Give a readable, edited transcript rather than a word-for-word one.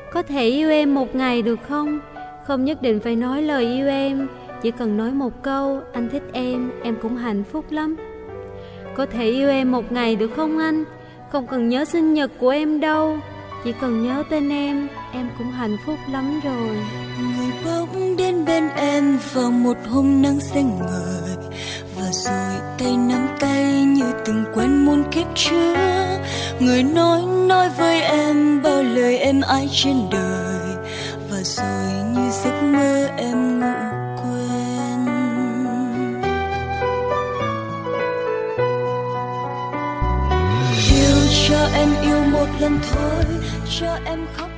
Có thể yêu em một ngày được không? Không nhất định phải nói lời yêu em, chỉ cần nói một câu anh thích em cũng hạnh phúc lắm. Có thể yêu em một ngày được không anh? Không cần nhớ sinh nhật của em đâu, chỉ cần nhớ tên em cũng hạnh phúc lắm rồi. Người bỗng đến bên em vào một hôm nắng xanh ngời, và rồi tay nắm tay như từng quen muôn kiếp trước. Người nói với em bao lời em ái trên đời, và rồi như giấc mơ em ngủ quên. Yêu cho em yêu một lần thôi, cho em khóc